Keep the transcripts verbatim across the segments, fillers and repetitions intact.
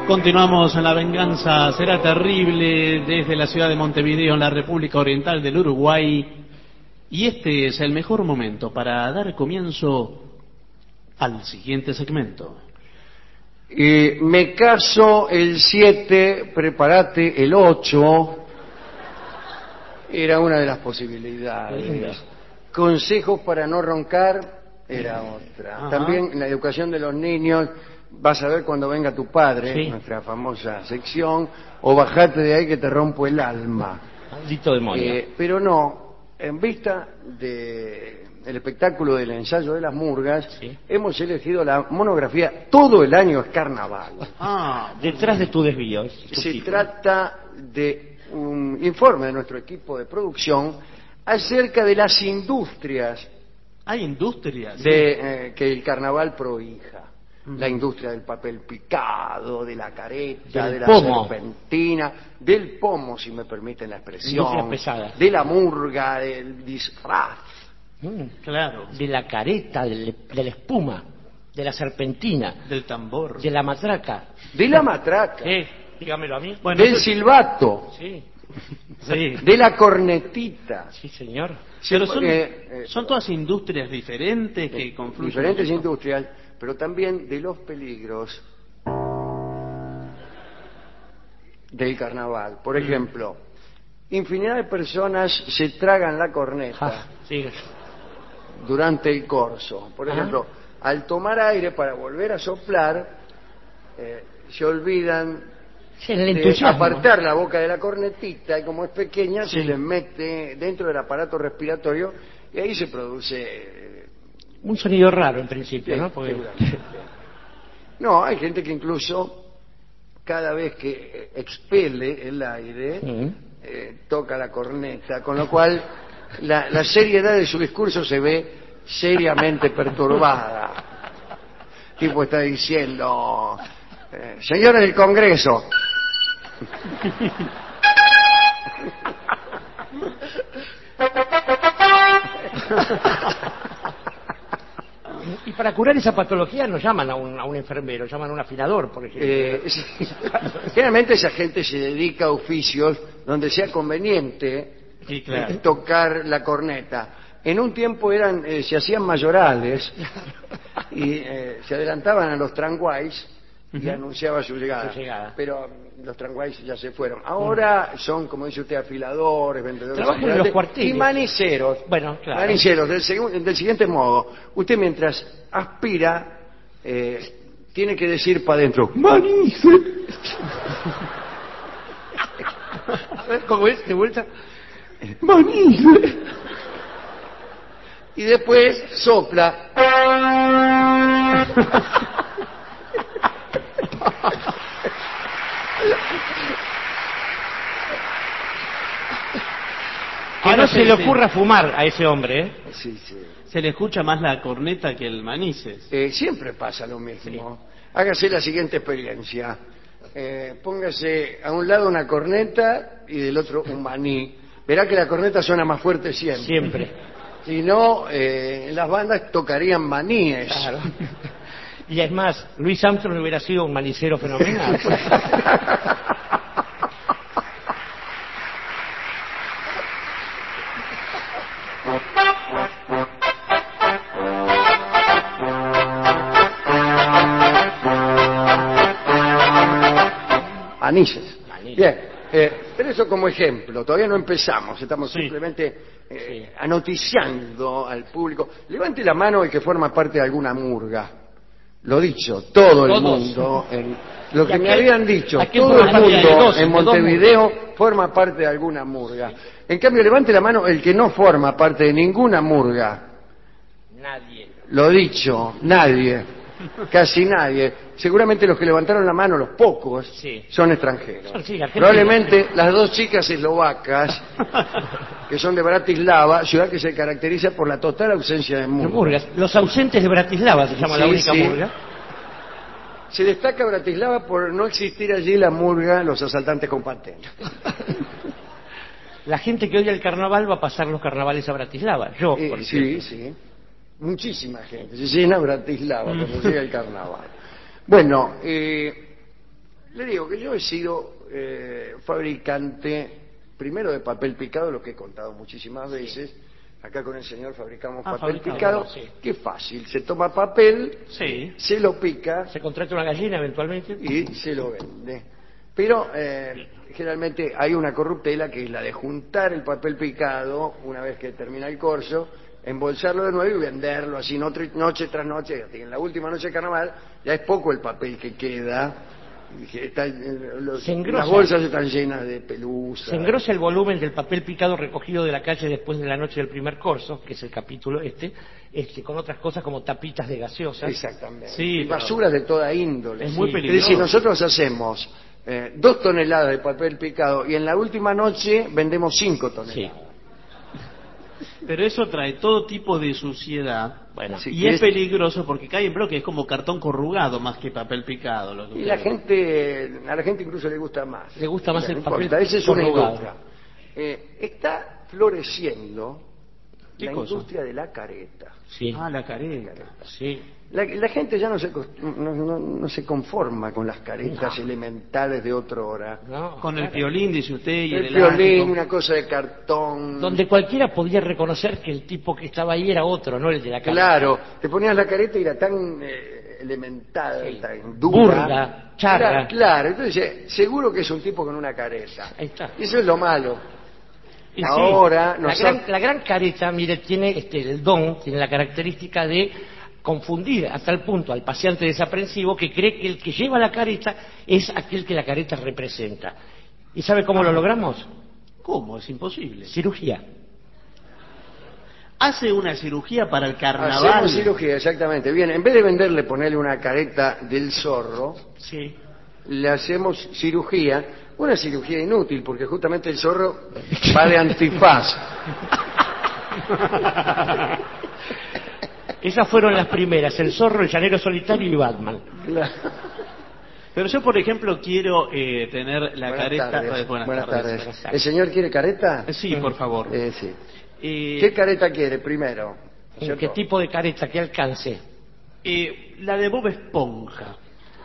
Continuamos en La Venganza Será Terrible desde la ciudad de Montevideo, en la República Oriental del Uruguay. Y este es el mejor momento para dar comienzo al siguiente segmento. Eh, me caso el siete, prepárate el ocho. Era una de las posibilidades. Consejos para no roncar era otra. Ajá. También la educación de los niños. Vas a ver cuando venga tu padre, Sí. nuestra famosa sección, o bajate de ahí que te rompo el alma. Maldito demonio. Eh, pero no, en vista del espectáculo del ensayo de las murgas, Sí. hemos elegido la monografía Todo el año es carnaval. Ah, Detrás de tu desvío. es tu Se tipo. trata de un informe de nuestro equipo de producción acerca de las industrias hay industrias. de, eh, que el carnaval prohija. La industria del papel picado, de la careta, Del de la pomo. serpentina, del pomo, si me permiten la expresión, Industrias pesadas. de la murga, del disfraz. Mm. Claro. De la careta, del- de la espuma, de la serpentina, Del tambor. de la matraca. De la matraca, ¿Qué? Dígamelo a mí. Bueno, del eso- silbato, Sí, Sí. de la cornetita. sí, señor. Pero son, Eh, eh, son todas industrias diferentes que de confluyen. diferentes industrias, pero también de los peligros del carnaval. Por ejemplo, infinidad de personas se tragan la corneta Ja, sí. durante el corso. Por Ajá. ejemplo, al tomar aire para volver a soplar, eh, se olvidan Sí, el de entusiasmo. apartar la boca de la cornetita y como es pequeña se le mete dentro del aparato respiratorio y ahí se produce... eh, Un sonido raro en principio, sí, ¿no? Porque... seguramente. No, hay gente que incluso cada vez que eh, expele el aire Mm. eh, toca la corneta, con lo cual la, la seriedad de su discurso se ve seriamente perturbada. El tipo está diciendo, eh, señores del Congreso, Y para curar esa patología no llaman a un, a un enfermero, llaman a un afinador, por ejemplo. eh, sí. Generalmente esa gente se dedica a oficios donde sea conveniente Sí, claro. tocar la corneta. En un tiempo eran, eh, se hacían mayorales y eh, se adelantaban a los tranguays y anunciaba su llegada. Su llegada. Pero mm, los tranguays ya se fueron. Ahora son, como dice usted, afiladores, vendedores Trabajan en ambulantes los cuarteles. y maniceros. Bueno, claro. Maniceros, del, segu- del siguiente modo. Usted mientras aspira, eh, tiene que decir para adentro, manice. A ver, ¿cómo es? ¿De vuelta? Manice. Y después sopla. Que Ahora no se sí, le sí. ocurra fumar a ese hombre, ¿eh? Sí, sí. Se le escucha más la corneta que el manices. Eh, siempre pasa lo mismo. Hágase la siguiente experiencia. Eh, póngase a un lado una corneta y del otro un maní. Verá que la corneta suena más fuerte siempre. Siempre. Si no, eh, las bandas tocarían maníes. Claro. Y es más, Luis Armstrong hubiera sido un manicero fenomenal. Anises. Anises. Bien, eh, pero eso como ejemplo, todavía no empezamos, estamos Sí. simplemente eh, Sí. anoticiando al público. Levante la mano el que forma parte de alguna murga. Lo dicho, todo el Todos. mundo, en- lo ¿Y que a me qué- habían dicho, a qué todo el forma parte de mundo dos, en de dos Montevideo forma parte de alguna murga. En cambio, levante la mano el que no forma parte de ninguna murga. Nadie. Lo dicho, nadie, casi nadie. Seguramente los que levantaron la mano, los pocos, Sí. son extranjeros. Son, sí, argentinos. Probablemente las dos chicas eslovacas, que son de Bratislava, ciudad que se caracteriza por la total ausencia de De murgas. murgas. Los ausentes de Bratislava se llama la Sí, única sí. murga. Se destaca Bratislava por no existir allí la murga, los asaltantes con patente. La gente que odia el carnaval va a pasar los carnavales a Bratislava. Yo, Eh, por sí, ejemplo. sí. Muchísima gente. Se llena Bratislava cuando llega el carnaval. Bueno, eh, Le digo que yo he sido eh, fabricante, primero de papel picado, lo que he contado muchísimas veces. Sí. Acá con el señor fabricamos ah, papel fabricado, picado. Sí. Qué fácil, se toma papel, sí. se lo pica. Se contrata una gallina eventualmente. Y se lo vende. Pero eh, generalmente hay una corruptela que es la de juntar el papel picado una vez que termina el corso, embolsarlo de nuevo y venderlo así noche, noche tras noche. Hasta que en la última noche de carnaval ya es poco el papel que queda. Está, los, las bolsas están llenas de pelusa. Se engrosa el volumen del papel picado recogido de la calle después de la noche del primer corso, que es el capítulo este, este con otras cosas como tapitas de gaseosas. Exactamente. Sí, y basuras de toda índole. Es muy sí. peligroso. Es decir, nosotros hacemos eh, dos toneladas de papel picado y en la última noche vendemos cinco toneladas. Sí. Pero eso trae todo tipo de suciedad. Bueno, sí, y es es peligroso porque cae en bloque, es como cartón corrugado más que papel picado. Lo que y la usted- gente, a la gente incluso le gusta más. Le gusta más No el importa, papel esa es una corrugado. industria. Eh, está floreciendo ¿Qué la cosa? industria de la careta. Sí. Ah, la careta. Sí. La, la gente ya no se, cost- no, no- no se conforma con las caretas No. elementales de otra hora. No, Con el claro. piolín, dice usted, y el, El violín, elástico. una cosa de cartón. Donde cualquiera podía reconocer que el tipo que estaba ahí era otro, no el de la calle. Claro, te ponías la careta y era tan eh, elemental, Sí. tan dura. Burda, charra. Era- claro, entonces eh, seguro que es un tipo con una careta. Ahí está. Y eso es lo malo. Y sí, Ahora, la, nosotros- gran, la gran careta, mire, tiene este, el don, tiene la característica de confundir hasta el punto al paseante desaprensivo que cree que el que lleva la careta es aquel que la careta representa. ¿Y sabe cómo lo logramos? ¿Cómo? Es imposible. Cirugía. Hace una cirugía para el carnaval. Hacemos cirugía, exactamente. Bien, en vez de venderle, ponerle una careta del zorro, Sí. le hacemos cirugía, una cirugía inútil, porque justamente el zorro va de antifaz. Esas fueron las primeras, el zorro, el llanero solitario y Batman. Pero yo, por ejemplo, quiero eh, tener la Buenas careta... tardes. eh, Buenas, Buenas tardes. tardes. Buenas tardes. ¿El señor quiere careta? Eh, Sí, por favor. Eh, sí. Eh, ¿Qué careta quiere primero? ¿En ¿Cierto? qué tipo de careta, qué alcance? eh, la de Bob Esponja.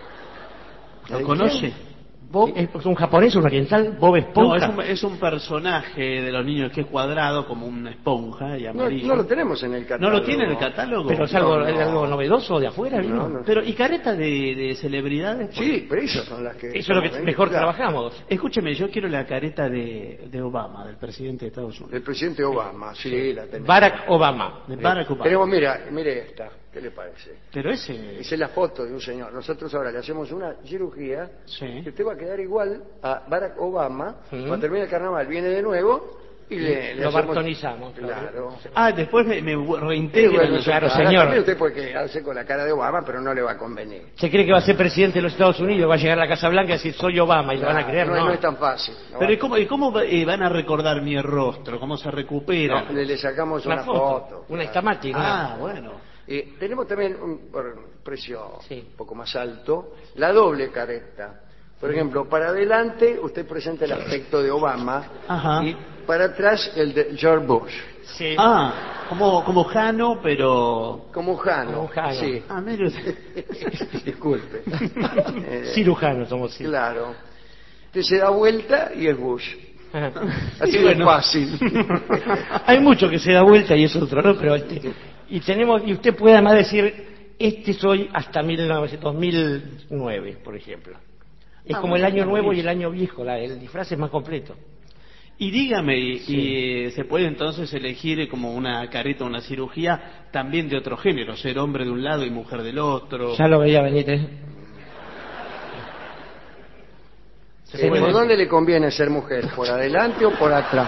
¿De ¿Lo quién? conoce? Bob, ¿es un japonés, un oriental? Bob No, Esponja. es un, es un personaje de los niños que es cuadrado como una esponja y No, amarillo. no lo tenemos en el ¿No catálogo. lo tiene en el catálogo? Pero es algo, No, no. es algo novedoso de afuera, ¿vino? No, no. Pero, ¿y careta de, de celebridades? Sí, pero esas son las que... Eso es lo que estamos mejor vendiendo. trabajamos. Escúcheme, yo quiero la careta de, de Obama, del presidente de Estados Unidos. El presidente Obama, sí, la tenemos. Barack Obama. De Barack Obama. Tenemos, mira, mire esta, ¿qué le parece? Pero ese... Esa es la foto de un señor. Nosotros ahora le hacemos una cirugía Sí. que usted va a quedar igual a Barack Obama. Ujú. Cuando termine el carnaval viene de nuevo y le, le Lo hacemos- bartonizamos, claro. Claro. Ah, después me, me Y reintegran. bueno, los- claro, ahora señor. también usted puede quedarse con la cara de Obama, pero no le va a convenir. Se cree que va a ser presidente de los Estados Unidos, va a llegar a la Casa Blanca y decir soy Obama y lo van a creer, no, no. no es tan fácil. ¿no? Pero ¿y cómo, y cómo eh, van a recordar mi rostro? ¿Cómo se recupera? No, le, le sacamos Una una, foto, foto. una claro. estamati, Ah, bueno. Eh, tenemos también un por precio Sí. un poco más alto, la doble careta. Por ejemplo, para adelante usted presenta el aspecto de Obama Ajá. y para atrás el de George Bush. Sí. Ah, como, como Jano, pero... Como Jano. Como Jano. Sí. Ah, mire usted. Disculpe. Eh, Cirujanos somos, sí. Claro. Usted se da vuelta y es Bush. Ajá. Así Sí, de bueno. fácil. Hay mucho que se da vuelta y es otro, ¿no? Pero este, y tenemos, y usted puede además decir, este soy hasta mil novecientos, dos mil nueve, por ejemplo. Es Ah, como el bueno, año nuevo y maravilla. el año viejo, la, el disfraz es más completo. Y dígame, y- Sí. y se puede entonces elegir como una careta, una cirugía también de otro género, ser hombre de un lado y mujer del otro. Ya lo veía venir, ¿eh? Se Eh, puede- ¿Por dónde le conviene ser mujer? ¿Por adelante o por atrás?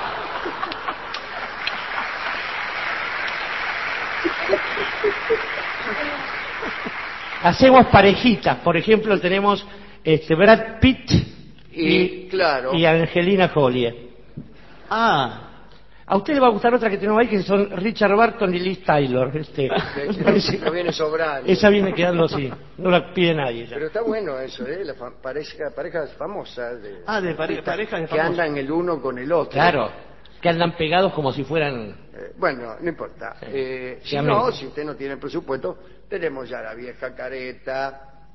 Hacemos parejitas, por ejemplo, tenemos este Brad Pitt Y, claro. y Angelina Jolie. Ah, A usted le va a gustar otra que tenemos ahí, que son Richard Barton y Liz Taylor. Este, que- parece- no viene sobrando. esa viene quedando así, no la pide nadie ya. Pero está bueno eso, ¿eh? La fa- pareja, parejas famosas. De, Ah, de pare- parejas de Que famosos. andan el uno con el otro. Claro, que andan pegados como si fueran... Eh, bueno, no importa. Sí. Eh, si Sí, no, amén. si usted no tiene presupuesto, tenemos ya la vieja careta,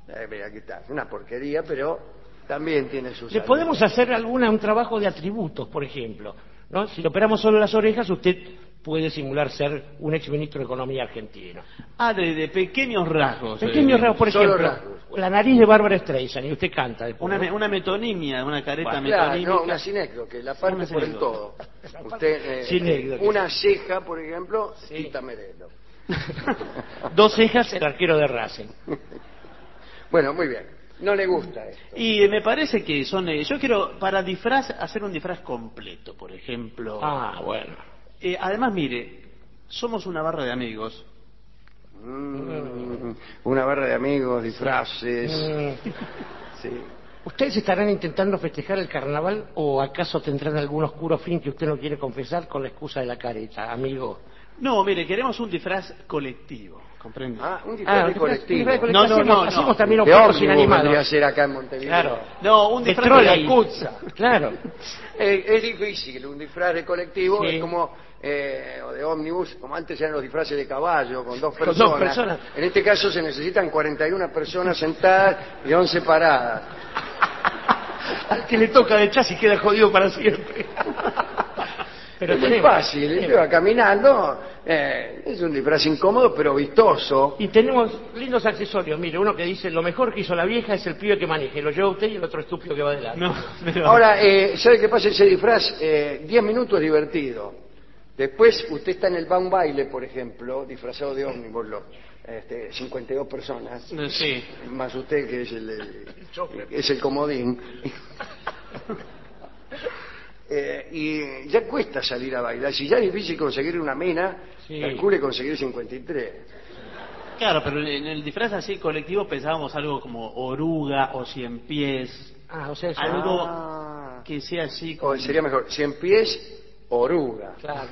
Eh, mira, aquí está. Una porquería, pero también tiene sus... Le podemos hacer alguna un trabajo de atributos, por ejemplo, ¿no? Si le operamos solo las orejas, usted puede simular ser un exministro de Economía argentino. Ah, de, de pequeños rasgos. Pequeños eh, rasgos, por Solo ejemplo, rasgos. la nariz de Bárbara Streisand, y usted canta después, Una, ¿no? me- una metonimia, una careta Bueno, claro, metonímica. no, una sinécdoque, que la parte Una por el sinécdoque. todo. Usted, eh, Sinécdoque. una ceja, por ejemplo, Sí. Tita Merelo. Dos cejas, el arquero de Racing. Bueno, muy bien. No le gusta esto. Y eh, me parece que son... eh, yo quiero, para disfraz, hacer un disfraz completo, por ejemplo. Ah, bueno. Eh, además, mire, somos una barra de amigos. Mm, una barra de amigos, disfraces. Mm, Sí. ¿Ustedes estarán intentando festejar el carnaval o acaso tendrán algún oscuro fin que usted no quiere confesar con la excusa de la careta, amigo? No, mire, queremos un disfraz colectivo, ¿comprende? Ah, un disfraz Ah, de un colectivo. disfraz de colectivo. No, no, Hacemos- no, no. Hacemos también De objetos ómnibus inanimados. vendría a ser acá en Montevideo. Claro. No, un De disfraz trola de y- Yakuza. Claro. Eh, es difícil, un disfraz de colectivo Sí. es como, eh, o de ómnibus, como antes eran los disfraces de caballo, con dos Con personas. dos personas. En este caso se necesitan cuarenta y una personas sentadas y once paradas. Al que le toca de chasis queda jodido para siempre. Pero es muy tenemos- fácil, usted va caminando, eh, es un disfraz incómodo pero vistoso. Y tenemos lindos accesorios. Mire, uno que dice, lo mejor que hizo la vieja es el pibe que maneje. Lo lleva usted y el otro estúpido que va adelante. No, pero- Ahora, eh, ¿sabe qué pasa ese disfraz? Eh, diez minutos es divertido. Después usted está en el van baile, por ejemplo, disfrazado de ómnibus, lo- este, cincuenta y dos personas, No, sí. más usted que es el, el- es el comodín. Eh, y ya cuesta salir a bailar. Si ya es difícil conseguir una mina, Sí. calcule conseguir cincuenta y tres. Claro, pero en el disfraz así colectivo pensábamos algo como oruga o cien pies, Ah, o sea, eso. algo Ah. que sea así O como... sería mejor, cien pies, oruga. Claro.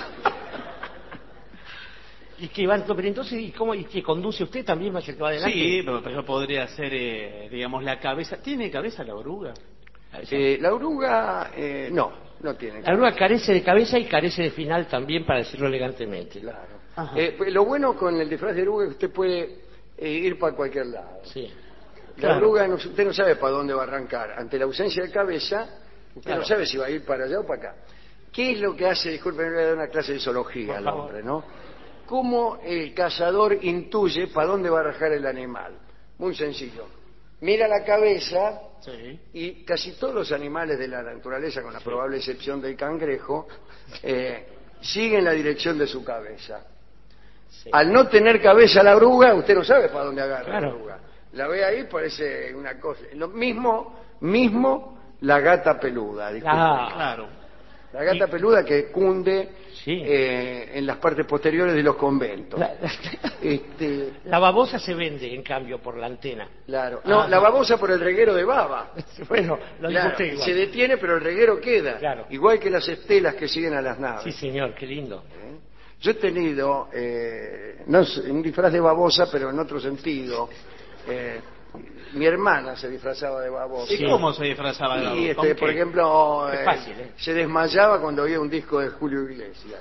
Y que van, pero entonces, ¿y cómo? ¿Y que conduce usted también más el que va adelante? Sí, pero, pero podría ser, eh, digamos, la cabeza. ¿Tiene cabeza la oruga? Eh, la oruga, eh, no, no tiene. La oruga carece de cabeza y carece de final también, para decirlo elegantemente. Claro. Ajá. Eh, pues, lo bueno con el disfraz de oruga es que usted puede eh, ir para cualquier lado. Sí. La Claro. oruga, no- usted no sabe para dónde va a arrancar. Ante la ausencia de cabeza, usted Claro. no sabe si va a ir para allá o para acá. ¿Qué es lo que hace? Disculpen, le voy a dar una clase de zoología Por al favor. hombre, ¿no? ¿Cómo el cazador intuye para dónde va a arrancar el animal? Muy sencillo. Mira la cabeza Sí. y casi todos los animales de la naturaleza, con la probable excepción del cangrejo, eh, siguen la dirección de su cabeza. Sí. Al no tener cabeza la oruga, usted no sabe para dónde agarra Claro. la oruga. La ve ahí, parece una cosa. Lo mismo, mismo la gata peluda. disculpe. Ah, Claro. La gata Y- peluda que cunde Sí. eh, en las partes posteriores de los conventos. La, Este, la babosa se vende, en cambio, por la antena. claro. No, Ah, la no. babosa por el reguero de baba. Bueno, lo dijo Claro, usted igual. se detiene, pero el reguero queda. Claro. Igual que las estelas que siguen a las naves. Sí, señor, qué lindo. ¿Eh? Yo he tenido eh, no sé, un disfraz de babosa, pero en otro sentido. Eh, mi hermana se disfrazaba de babosa. ¿Y Sí. cómo se disfrazaba la Y oruga? este, ¿Con por qué? ejemplo, Es eh, fácil, ¿eh? se desmayaba cuando oía un disco de Julio Iglesias.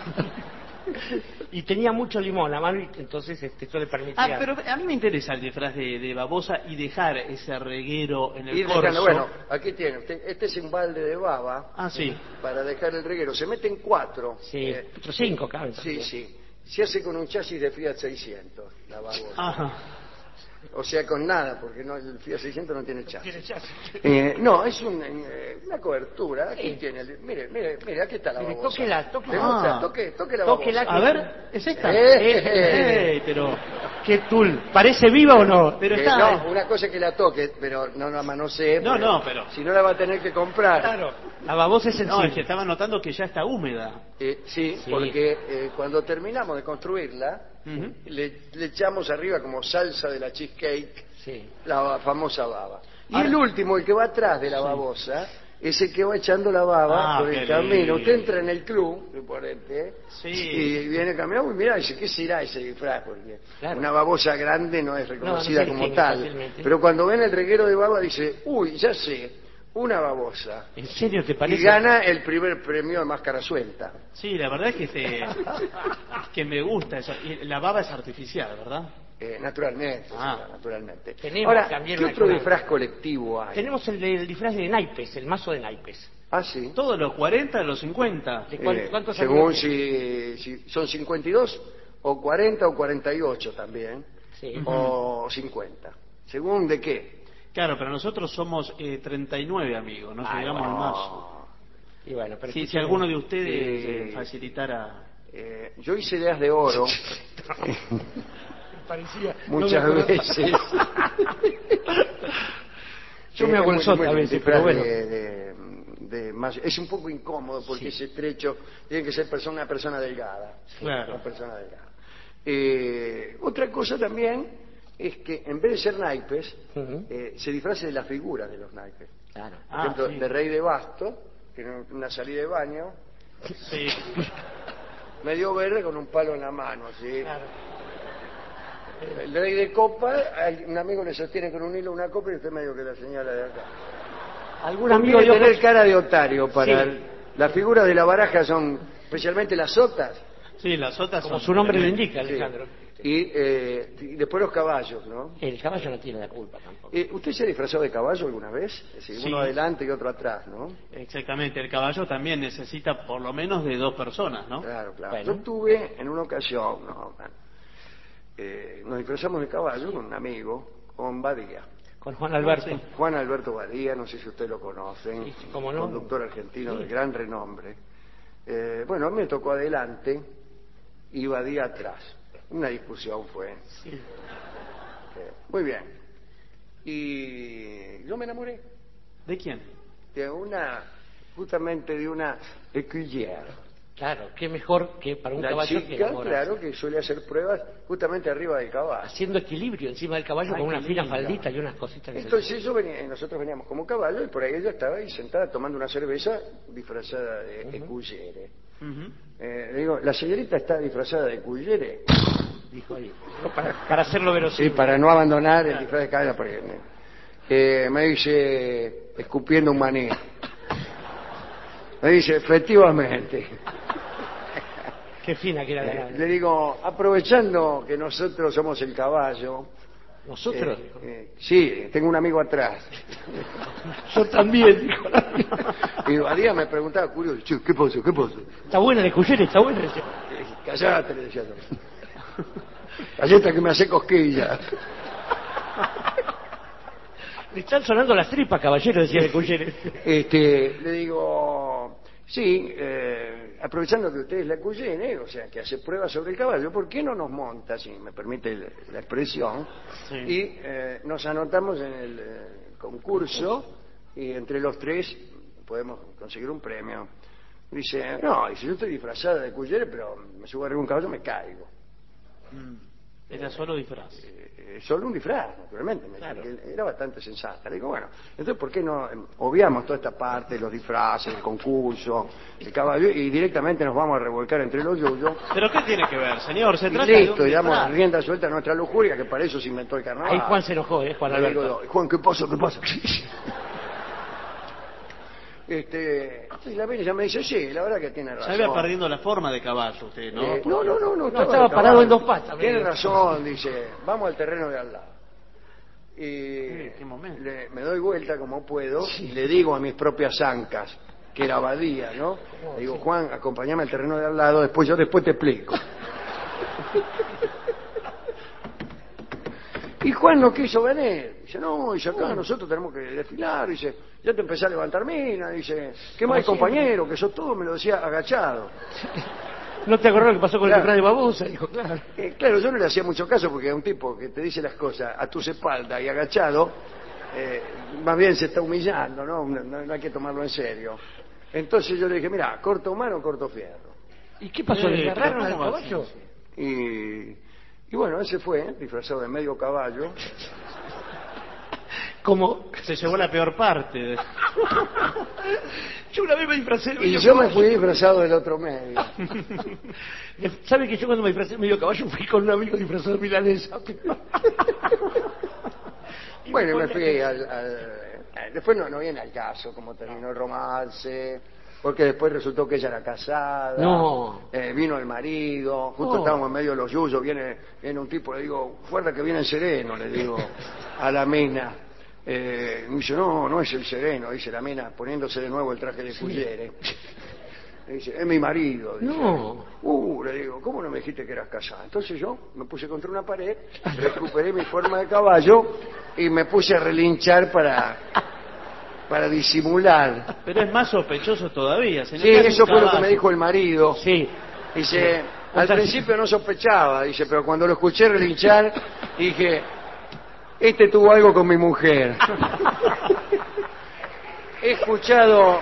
Y tenía mucho limón a mano, y entonces este, esto le permitía... Ah, pero a mí me interesa el disfraz de, de babosa y dejar ese reguero en el Ir corso. dejando, bueno, aquí tiene, usted, este es un balde de baba Ah, sí. para dejar el reguero. Se meten cuatro. Sí, eh, otro cinco, caben sí, también. sí. Se hace con un chasis de Fiat seiscientos, la babosa. Ajá. O sea, con nada, porque no, el Fiat seiscientos no tiene chasis. Tiene chasis. Eh, no, es un, eh, una cobertura. Aquí tiene, el- mire, mire, mire, aquí está la Mire, babosa. tóquela, tóquela. ¿Le gusta? Ah. Toque, toque la Tóquela. babosa. A ver, ¿es esta? Eh, Eh, pero... ¿Qué tul? ¿Parece viva o no? Pero Eh, está... no, una cosa es que la toque, pero no la manosee. No, porque no, pero- Si no la va a tener que comprar. Claro, la babosa es No, sencilla. es que estaba notando que ya está húmeda. Eh, sí, Sí. porque eh, cuando terminamos de construirla, Ujú. le, le echamos arriba como salsa de la cheesecake Sí. la famosa baba. Y Ahora- el último, el que va atrás de la babosa, es el que va echando la baba Ah, por qué el camino. lindo. Usted entra en el club, suponete, Sí. y viene caminando y mira, dice, ¿qué será ese disfraz? Porque Claro. una babosa grande no es reconocida No, no se como distingue tal. fácilmente. Pero cuando ven el reguero de baba dice, uy, ya sé, una babosa. ¿En serio te Y parece? gana el primer premio de máscara suelta. Sí, la verdad es que, este, que me gusta eso. Y la baba es artificial, ¿verdad? Eh, naturalmente, Ah. señora, naturalmente. Tenemos Ahora, también ¿qué una otro cosa- disfraz colectivo hay? Tenemos el, del disfraz de naipes, el mazo de naipes. Ah, sí. Todos los cuarenta, los cincuenta. ¿De cuál- Eh, cuántos según amigos si, si son cincuenta y dos o cuarenta o cuarenta y ocho también, Sí. o cincuenta. ¿Según de qué? Claro, pero nosotros somos eh, treinta y nueve amigos, no Ah, llegamos al bueno. mazo. Y bueno, pero Sí, si escúcheme, alguno de ustedes Sí. eh, facilitara... Eh, yo hice de as de oro parecía, muchas no me acordaba. veces. Yo me hago el muy- sota muy a veces, disfraz pero bueno. de- de- de más- es un poco incómodo porque Sí. es estrecho, tiene que ser persona, una persona delgada. Claro. Una persona delgada. Eh, otra cosa también es que en vez de ser naipes, Ujú. eh, se disfrace de las figuras de los naipes. Claro. Por Ah, ejemplo, sí. de rey de basto, tiene una salida de baño, Sí. medio verde con un palo en la mano, ¿sí? Claro. El rey de copa, hay- un amigo le sostiene con un hilo una copa y usted medio que la señala de acá. Algún amigo Conviene de tener ojos... cara de otario para... Sí. el- Las figuras de la baraja son, especialmente las sotas, Sí, las otras Como son su nombre lo tremendas. indica, sí. Alejandro. y, eh, y después los caballos, ¿no? El caballo no tiene la culpa tampoco. Eh, ¿Usted se ha disfrazado de caballo alguna vez? Es decir, Sí. uno adelante y otro atrás, ¿no? Exactamente, el caballo también necesita por lo menos de dos personas, ¿no? Claro, claro. Bueno. Yo tuve en una ocasión, no, bueno, eh, nos disfrazamos de caballo con un amigo, con Badía. Con Juan Alberto. Sí. Juan Alberto Badía, no sé si usted lo conocen, Sí, sí, cómo no. conductor argentino Sí. de gran renombre. Eh, bueno, a mí me tocó adelante y Badía atrás. Una discusión fue. Sí. Eh, muy bien. Y yo me enamoré ¿De quién? de una, justamente de una écuyère. Claro, qué mejor que para un La caballo que chica, enamorarse. claro, que suele hacer pruebas justamente arriba del caballo. Haciendo equilibrio encima del caballo Ay, con una qué fina linda. faldita y unas cositas que se- Entonces yo venía- nosotros veníamos como caballo y por ahí ella estaba ahí sentada tomando una cerveza disfrazada de écuyère. Ujú. Eh, le digo, la señorita está disfrazada de écuyère. dijo ahí, para, para hacerlo Sí, verosímil. para no abandonar el disfraz de caballo. Porque, eh, me dice, escupiendo un maní. Me dice, efectivamente. Qué fina que era la... Le digo, aprovechando que nosotros somos el caballo. Nosotros, eh, eh, sí, tengo un amigo atrás. yo también, dijo la Y Badía me preguntaba, curioso, "Che, ¿qué pasó? ¿Qué pasó? Está buena la escuyera, está buena. Le dije, callate, le decía yo. Callate que me hace cosquilla. Le están sonando las tripas, caballero, decía el escuyere. Este, le digo, sí, eh, aprovechando que usted es la cuyene, o sea, que hace pruebas sobre el caballo, ¿por qué no nos monta, si me permite el- la expresión, Sí. y eh, nos anotamos en el eh, concurso y entre los tres podemos conseguir un premio? Dice, no, dice, yo estoy disfrazada de cuyere, pero me subo arriba de un caballo me caigo. Mm. Era solo disfraz. Eh, solo un disfraz, naturalmente. Me Claro. que era bastante sensata. Le digo, bueno, entonces, ¿por qué no eh, obviamos toda esta parte, los disfraces, el concurso, el caballo, y directamente nos vamos a revolcar entre los yuyos? ¿Pero qué tiene que ver, señor? Se Y trata de listo, un y damos disfraz. rienda suelta a nuestra lujuria, que para eso se inventó el carnaval. Ahí Juan se enojó, ¿eh? Juan Le Alberto. digo, Juan, ¿qué pasa? ¿Qué pasa? este, y la ella me dice, sí, la verdad que tiene Ya razón. iba perdiendo la forma de caballo usted, ¿no? Eh, no, no, no, no, estaba de parado caballo. en dos patas, Tiene medio. razón, dice, vamos al terreno de al lado. Y qué momento. le- me doy vuelta como puedo y le digo a mis propias ancas, que era Badía, ¿no? Le digo, Juan, acompáñame al terreno de al lado, después yo después te explico. Y Juan no quiso venir. Dice, no, dice, acá nosotros tenemos que desfilar. Dice, ya te empecé a levantar mina. Dice, qué mal Como compañero, que sos todo, me lo decía agachado. ¿No te acordás lo que pasó con Claro. el disfraz de babosa? Dijo, claro. Eh, claro, yo no le hacía mucho caso porque es un tipo que te dice las cosas a tus espaldas y agachado, eh, más bien se está humillando, ¿no? No, no- no hay que tomarlo en serio. Entonces yo le dije, mira, corto mano, corto fierro. ¿Y qué pasó? ¿Le Eh, agarraron pero al ¿cómo va caballo? así? Y, y bueno, ese fue, ¿eh? disfrazado de medio caballo. Como... Se llevó la peor parte. Yo una vez me disfracé de Y medio yo me caballo. fui disfrazado del otro medio. ¿Sabe que yo cuando me disfracé de medio caballo fui con un amigo disfrazado de milanesa? Bueno, y me fui al, al- Bueno, después no, no viene al caso cómo terminó el romance, porque después resultó que ella era casada, No. eh, vino el marido, justo Oh. estábamos en medio de los yuyos, viene, viene un tipo, le digo, guarda que viene el sereno, le digo a la mina. Eh, me dice, no, no es el sereno, dice la mina, poniéndose de nuevo el traje de Fullere. Le dice, es mi marido. Dice. No. Uh, le digo, ¿cómo no me dijiste que eras casada? Entonces yo me puse contra una pared, recuperé mi forma de caballo y me puse a relinchar para, para disimular. Pero es más sospechoso todavía, señor. Sí, ¿Qué hace eso un fue lo que caballo? me dijo el marido. Sí. Dice, Sí. al O sea, principio no sospechaba, dice, pero cuando lo escuché relinchar, dije, este tuvo algo con mi mujer. He escuchado...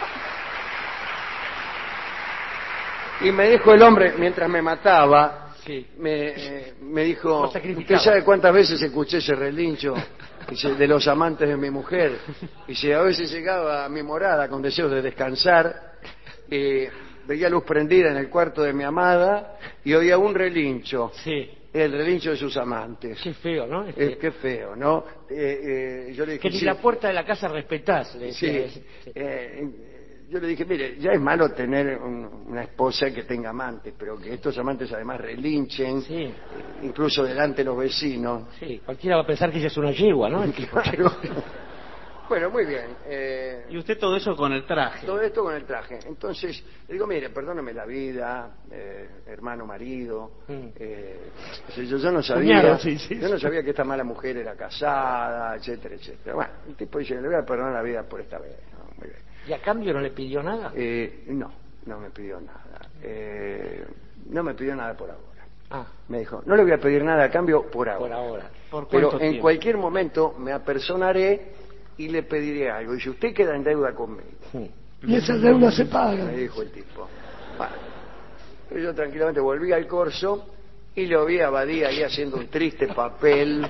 Y me dijo el hombre, mientras me mataba, Sí. me, eh, me dijo, Lo sacrificaba. ¿usted sabe cuántas veces escuché ese relincho? Dice, de los amantes de mi mujer. Dice, a veces llegaba a mi morada con deseos de descansar, eh, veía luz prendida en el cuarto de mi amada y oía un relincho, Sí. el relincho de sus amantes. Qué feo, ¿no? Este, Eh, qué feo, ¿no? Eh, eh, yo le dije, que ni sí, la puerta de la casa respetás. Le sí, decía. eh, eh, yo le dije, mire, ya es malo tener un- una esposa que tenga amantes, pero que estos amantes además relinchen, Sí. eh, incluso delante de los vecinos. Sí, cualquiera va a pensar que ella es una yegua, ¿no? El tipo. Claro. Bueno, muy bien. eh, Y usted todo eso con el traje. todo esto con el traje. Entonces, le digo, mire, perdóneme la vida, eh, hermano, marido. Mm. eh, yo, yo no sabía, Cuñado, sí, sí, yo sí. no sabía que esta mala mujer era casada, etcétera, etcétera. Bueno, el tipo dice, le voy a perdonar la vida por esta vez. ¿No? Muy bien. ¿Y a cambio no le pidió nada? Eh, no, no me pidió nada. Eh, no me pidió nada por ahora. Ah, Me dijo, no le voy a pedir nada a cambio por ahora. por ahora. ¿Por Pero cuánto en tiempo? cualquier momento me apersonaré y le pediré algo. Dice, usted queda en deuda conmigo. Y esa deuda se paga. Me dijo el tipo. Bueno, yo tranquilamente volví al corso y lo vi a Badía ahí haciendo un triste papel,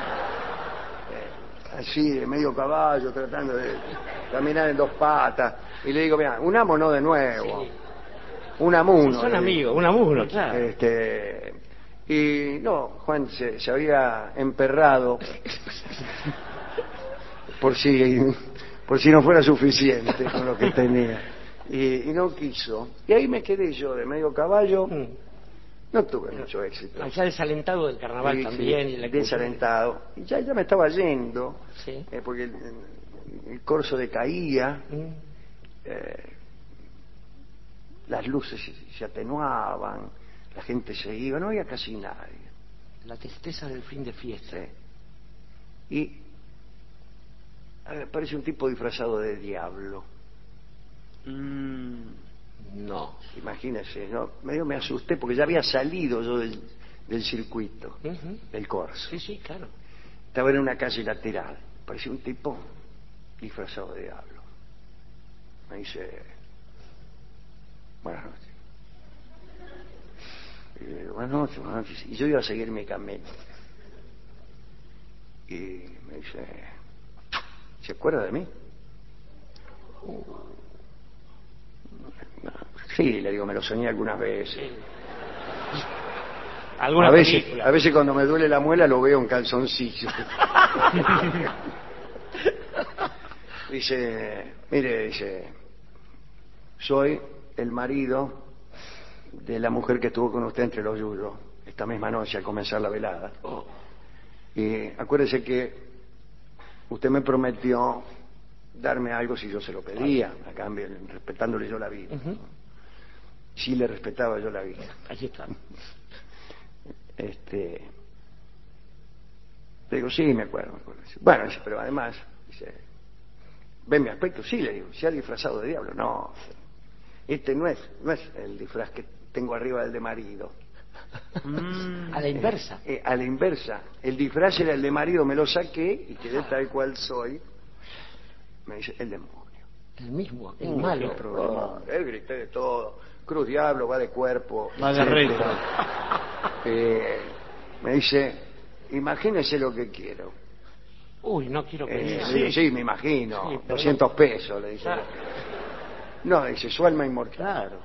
eh, así de medio caballo, tratando de caminar en dos patas. Y le digo, mira, unámonos de nuevo. Sí. Unamuno. Son le amigos, digo. un amuno, claro. Este, y no, Juan se, se había emperrado por si por si no fuera suficiente con lo que tenía y, y no quiso, y ahí me quedé yo de medio caballo. Mm. No tuve mucho éxito. Ya desalentado del carnaval Sí, también. sí, y la desalentado, y ya, ya me estaba yendo, Sí. eh, porque el, el corso decaía, Mm. eh, las luces se, se atenuaban, la gente se iba, no había casi nadie. La tristeza del fin de fiesta. Sí. Y a ver, parece un tipo disfrazado de diablo. Mm, No. Imagínese, ¿no? Medio me asusté porque ya había salido yo del, del circuito, Ujú. del corso. Sí, sí, claro. Estaba en una calle lateral. Parecía un tipo disfrazado de diablo. Me dice, buenas noches. Y le digo, buenas noches, buenas noches. Y yo iba a seguir mi camino. Y me dice, ¿se acuerda de mí? Uh, no. Sí, le digo, me lo soñé algunas veces. ¿Alguna A veces, película? a veces cuando me duele la muela lo veo en calzoncillo. Dice, mire, dice, soy el marido de la mujer que estuvo con usted entre los yuyos esta misma noche al comenzar la velada. Y acuérdese que usted me prometió darme algo si yo se lo pedía, a cambio, respetándole yo la vida. Ujú. Sí le respetaba yo la vida. Allí está. Este, le digo, sí, me acuerdo, me acuerdo. Bueno, dice, pero además, dice, ¿ven mi aspecto? Sí, le digo, ¿se ha disfrazado de diablo? No, este no es, no es el disfraz que tengo arriba del de marido. mm, A la inversa. Eh, a la inversa, el disfraz era el de marido, me lo saqué y quedé tal cual soy. Me dice, el demonio. El mismo, el Uh, malo. qué problema. Él grité de todo. Cruz diablo, va de cuerpo. Va de etcétera. retro. Eh, me dice, imagínese lo que quiero. Uy, no quiero Eh, pensar. le digo, sí, me imagino. Sí, pero doscientos pesos, le dice. Claro. No, dice, su alma inmortal. Claro.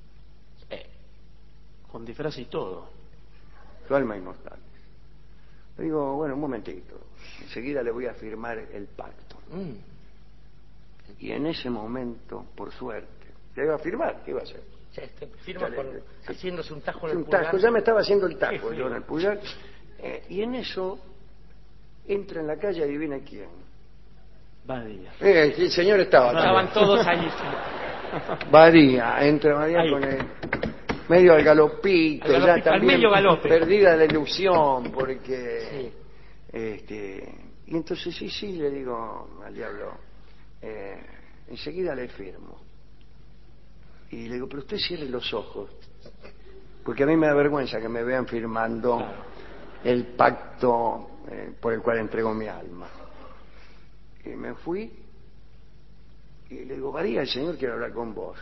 Eh, con disfraz y todo. Su alma inmortal. Le digo, bueno, un momentito, enseguida le voy a firmar el pacto. Mm. Y en ese momento, por suerte, le iba a firmar, ¿qué iba a hacer? Ya, este, firma con, Sí. haciéndose un tajo en el Un pulgar. tajo, ya me estaba haciendo el tajo Sí, yo sí. en el pulgar. Eh, y en eso entra en la calle, adivina quién. Badía. Eh, el señor estaba. Estaban también. todos ahí. Sí. Badía, entra Badía Ahí. con el medio al galopito, Al galopito, ya al también medio galope. perdida la ilusión, porque Sí. este, y entonces sí, sí, le digo al diablo, eh, enseguida le firmo. Y le digo, pero usted cierre los ojos, porque a mí me da vergüenza que me vean firmando Claro. el pacto eh, por el cual entrego mi alma. Y me fui y le digo, Badía, el señor quiere hablar con vos.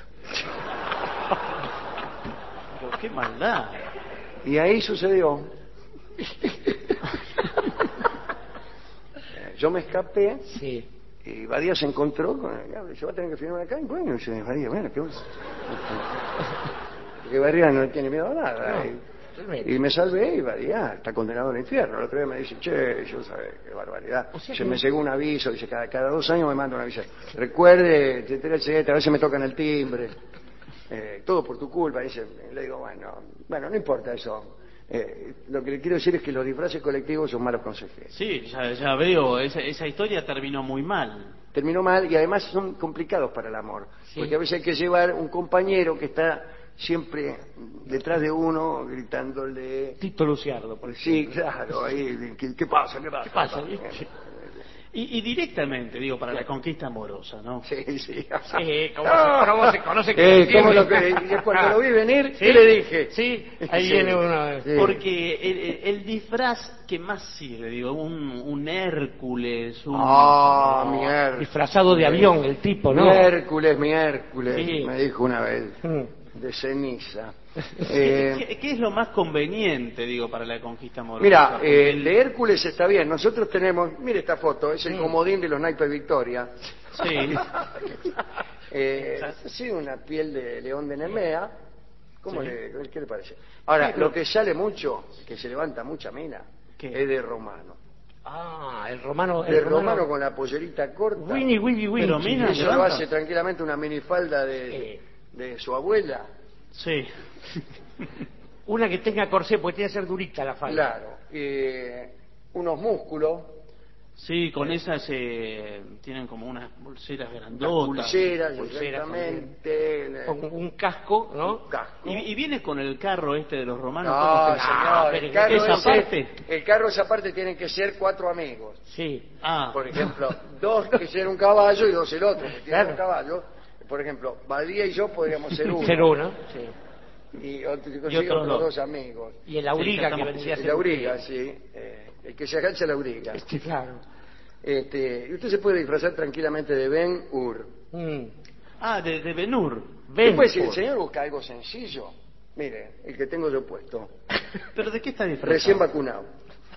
Pero qué maldad. Y ahí sucedió. Eh, Yo me escapé Sí. y Badía se encontró con el diablo. Se va a tener que firmar acá. Y bueno, dice Badía, bueno, ¿qué vos? Porque Badía no tiene miedo a nada. No, y, realmente. y me salvé y Badía está condenado al infierno. El otro día me dice, che, yo sabés, qué barbaridad. O sea se que- me llegó un aviso, dice, cada, cada dos años me manda un aviso. Recuerde, etcétera, etcétera, a veces me tocan el timbre. Eh, todo por tu culpa, dice. Le digo, bueno, bueno, no importa eso. Eh, lo que le quiero decir es que los disfraces colectivos son malos consejeros. Sí, ya, ya veo, esa, esa historia terminó muy mal. Terminó mal y además son complicados para el amor, Sí. porque a veces hay que llevar un compañero que está siempre detrás de uno gritándole. Tito Luciardo, por Sí, ejemplo. claro, ahí, ¿qué, qué pasa? ¿Qué pasa? ¿Qué pasa? Eh, Y, y directamente, digo, para la conquista amorosa, ¿no? Sí, sí. Sí, ¿cómo se- cómo se conoce que Eh, entiende? ¿cómo lo que, y cuando lo vi venir, ¿Sí? ¿qué le dije? Sí, ahí Sí, viene uno. sí. Porque el, el- el disfraz que más sirve, digo, un, un Hércules, un... Ah, mi Hércules. Disfrazado de avión, el tipo, ¿no? Mi Hércules, mi Hércules, Sí. me dijo una vez, Mm. de ceniza. ¿Qué, Eh, qué- qué es lo más conveniente, digo, para la conquista amorosa? Mira, Porque eh, el de Hércules está bien. Nosotros tenemos, mire esta foto, es el Mm. comodín de los naipes Victoria. Sí. Eh, sí, una piel de león de Nemea. ¿Cómo le, qué le parece? Ahora, Sí, pero- lo que sale mucho, que se levanta mucha mina, ¿Qué? es de Romano. Ah, el romano. De El romano, con la pollerita corta. Winnie, Winnie, Winnie. Pero mira, Eso lo levanta. hace tranquilamente una minifalda de, Sí. de su abuela. Sí. Una que tenga corsé, porque tiene que ser durita la falda. Claro. Eh, unos músculos, Sí, con esas eh, tienen como unas pulseras las grandotas. pulseras, pulseras exactamente. el- Con un casco, ¿no? un casco. Y, y viene con el carro este de los romanos. No, ¿cómo se- señor, pero el carro, esa ese- parte. el carro esa parte tienen que ser cuatro amigos. Sí. Ah, Por ejemplo, dos que ser un caballo y dos el otro, que tiene Claro. un caballo. Por ejemplo, Badía y yo podríamos ser uno. Ser uno, sí. Y otro, Y consigo otros otros dos. dos amigos. Y el auriga Sí, que estamos- vendría a ser... El auriga, sí. eh, el que se agacha el auriga. Sí, claro. Este, y usted se puede disfrazar tranquilamente de Ben Hur. Mm. ah de, de Ben-Hur. Ven, Después, si el por- señor busca algo sencillo, mire, el que tengo yo puesto, ¿Pero de qué está disfrazado? recién vacunado.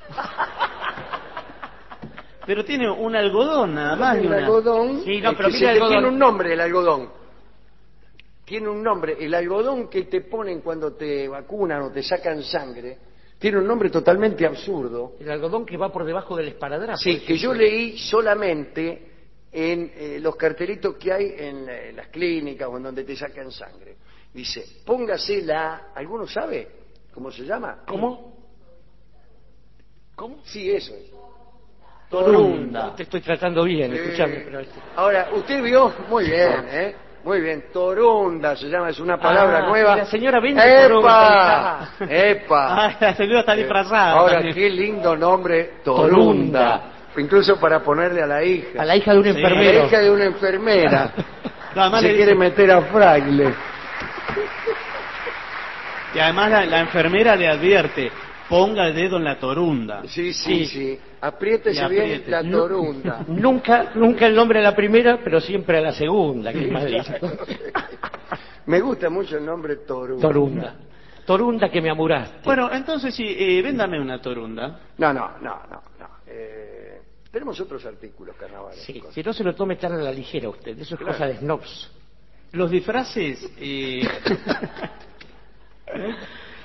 Pero tiene un algodón nada más. y Un una- algodón, Sí, no, eh, pero que mira se- el que algodón. tiene un nombre el algodón. Tiene un nombre. El algodón que te ponen cuando te vacunan o te sacan sangre, tiene un nombre totalmente absurdo. El algodón que va por debajo del esparadrapo. Sí, que yo leí solamente en eh, los cartelitos que hay en, eh, las clínicas o en donde te sacan sangre. Dice, póngase la... ¿Alguno sabe cómo se llama? ¿Cómo? ¿Cómo? Sí, eso es. Torunda. Te estoy tratando bien, Eh, escúchame. Pero... Ahora, usted vio, muy bien, ¿eh? Muy bien, torunda se llama, es una palabra Ah, nueva. la señora vende ¡Epa! torunda. ¡Epa! Ah, la señora está disfrazada. Ahora, también. qué lindo nombre, Torunda. torunda. Incluso para ponerle a la hija. A la hija de un Sí. A la enfermero. hija de una enfermera. No, además Se le quiere dice- meter a fraile. Y además la, la enfermera le advierte, ponga el dedo en la torunda. Sí, sí, sí. Apriétese Y bien apriete. la No- torunda. Nunca, nunca el nombre a la primera, pero siempre a la segunda, que es más lindo. Me gusta mucho el nombre torunda. Torunda. Torunda que me amuraste. Bueno, entonces sí, eh, véndame una torunda. No, no, no, no. no. Eh, tenemos otros artículos carnavales. Sí, si no se lo tome tan a la ligera usted, eso es Claro. cosa de snobs. Los disfraces... eh,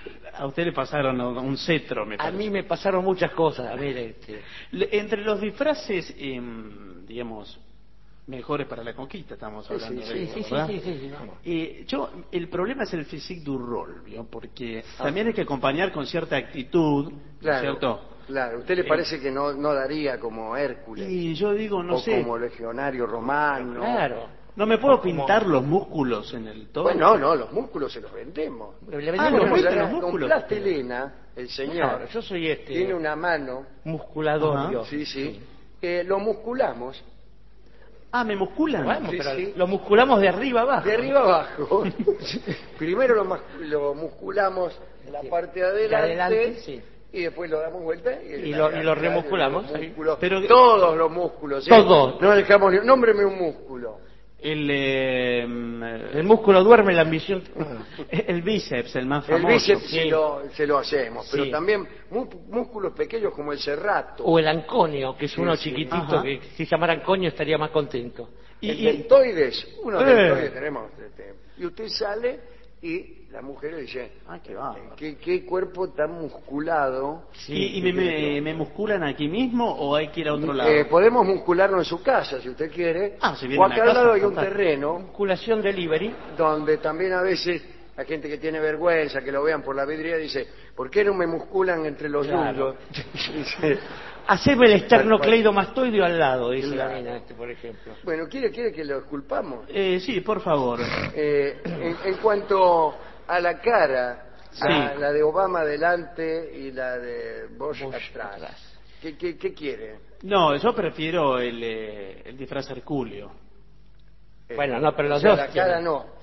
A usted le pasaron un cetro, me A parece. mí me pasaron muchas cosas. Mire, este, Le- Entre los disfraces, em, digamos, mejores para la conquista, estamos Sí, hablando sí, de sí, eso, sí, sí, ¿verdad? sí, sí, sí, vamos. Eh, yo, el problema es el physique du rôle, ¿vio? Porque también hay que acompañar con cierta actitud, ¿no es Claro, cierto? claro. ¿Usted le Eh, parece que no, no daría como Hércules? Y yo digo, no o sé, como legionario romano? Claro. ¿no me puedo Como- pintar los músculos en el todo? Bueno, no, no, los músculos se los vendemos. Le Ah, vendemos ¿le Vamos venden acá, los Don músculos? Plastilina, el señor, Claro, yo soy este tiene una mano, musculadorio. sí, sí, que lo musculamos Ah, ¿me musculan? Vamos, Sí, pero sí. lo musculamos de arriba abajo. de arriba abajo. Primero lo, mas- lo musculamos en la parte de adelante, De adelante, sí. y después lo damos vuelta y, Y lo- y lo remusculamos, los sí. músculos, Pero- todos los músculos, ¿sí? Todos. No dejamos ni nómbreme un músculo. El, eh, mm, El músculo duerme, la ambición. el bíceps, el más El famoso. bíceps sí. se, lo, se lo hacemos, pero Sí. también mu- músculos pequeños como el serrato. O el anconio, que es uno Sí, sí. chiquitito, Ajá. que si llamara anconio estaría más contento. Y- el y- deltoides, unos Eh. deltoides tenemos. Este, y usted sale y la mujer le dice, Ah, qué bárbaro. ¿qué, qué cuerpo tan musculado. Sí, ¿Y, y me, me- me musculan aquí mismo o hay que ir a otro lado? Eh, podemos muscularlo en su casa si usted quiere. Ah, si viene o a acá la al casa, lado hay un fantástico. terreno Musculación delivery. donde también a veces la gente que tiene vergüenza, que lo vean por la vidriera, dice, ¿por qué no me musculan entre los Claro. yungos? Dice, Haceme el esternocleidomastoideo al lado, dice Claro. la mina, este, por ejemplo. bueno, ¿quiere, quiere que lo esculpamos? Eh, sí, por favor. Eh, en, en cuanto a la cara, Sí. la, la de Obama adelante y la de Bush, Bush atrás, atrás. ¿Qué, qué, qué quiere? No, yo prefiero el, eh, el disfraz Herculeo. Eh, Bueno, no, pero o los sea, dos la cara tienen. no.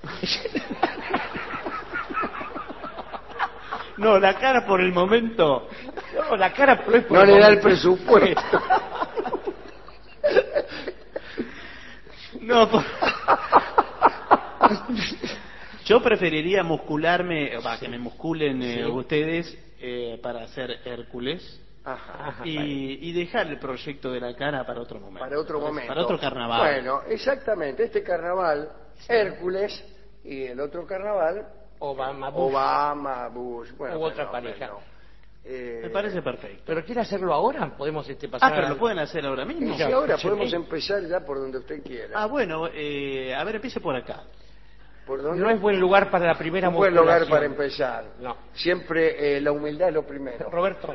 No, la cara por el momento. No, la cara no es por No le da el momento. presupuesto. No, por- yo preferiría muscularme, va, que me musculen eh, Sí. ustedes eh, para hacer Hércules Ajá. Ajá, y, y dejar el proyecto de la cara para otro momento. Para otro momento. Para otro carnaval. Bueno, exactamente. Este carnaval, Hércules, y el otro carnaval, Obama, Bush. Obama, Bush. Bueno, U otra fenómeno. pareja. Eh, Me parece perfecto. ¿Pero quiere hacerlo ahora? ¿Podemos este, pasar Ah, pero al- lo pueden hacer ahora y mismo. si ahora Sí. podemos empezar ya por donde usted quiera. Ah, bueno, eh, a ver, empiece por acá. ¿Por dónde? No es buen lugar para la primera Un buen lugar musculación. para empezar. No. Siempre eh, la humildad es lo primero. Roberto.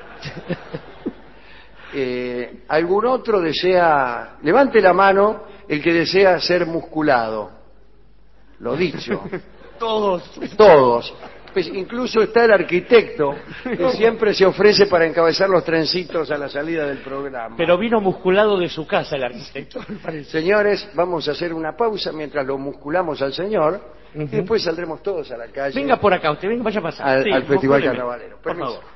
Eh, ¿Algún otro desea? Levante la mano el que desea ser musculado. Lo dicho. Todos. Todos. Pues incluso está el arquitecto que siempre se ofrece para encabezar los trencitos a la salida del programa. Pero vino musculado de su casa el arquitecto, me parece. Señores, vamos a hacer una pausa mientras lo musculamos al señor y Ujú. después saldremos todos a la calle Venga por acá, usted venga, vaya a pasar. al, Sí, al Festival muscúleme, Carnavalero. por Permiso. favor.